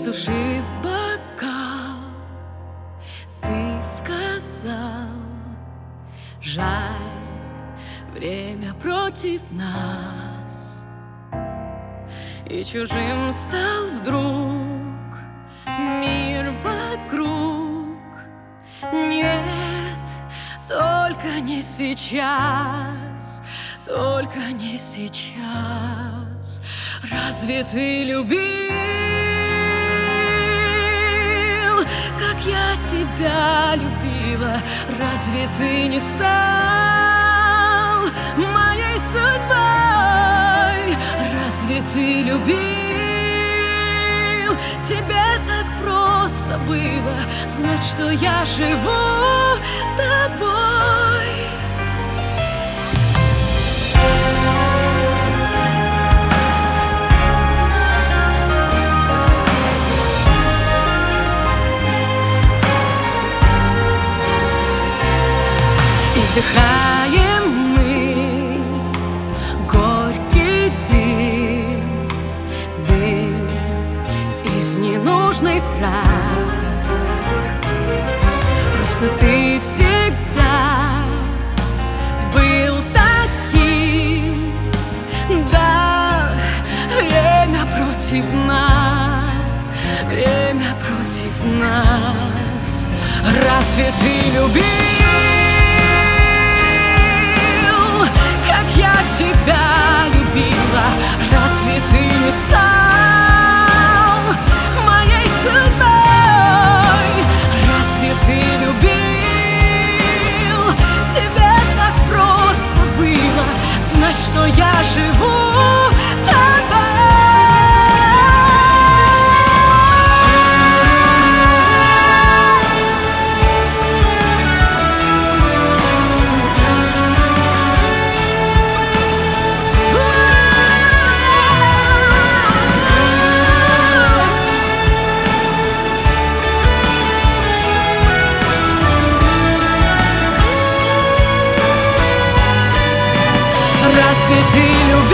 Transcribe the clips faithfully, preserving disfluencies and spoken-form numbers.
Осушив бокал, ты сказал: жаль, время против нас. И чужим стал вдруг мир вокруг. Нет, только не сейчас, только не сейчас. Разве ты любил, как я тебя любила? Разве ты не стал моей судьбой? Разве ты любил? Тебе так просто было знать, что я живу тобой. Вдыхаем мы горький дым, дым из ненужных фраз. Просто ты всегда был таким. Да, время против нас, время против нас. Разве ты любил, как я тебя любила? Разве ты не стал моей судьбой? Разве ты любил? Тебе так просто было знать, что я живу тобой. Разве ты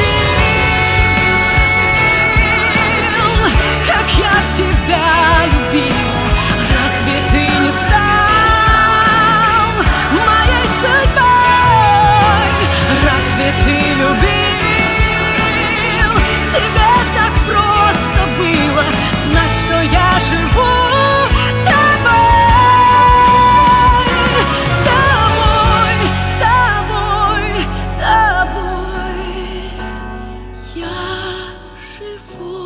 любил, как я тебя любила? Разве ты не стал моей судьбой? Разве ты любил? Тебе так просто было знать, что я живу тобой. Тобой, тобой, тобой. Я живу.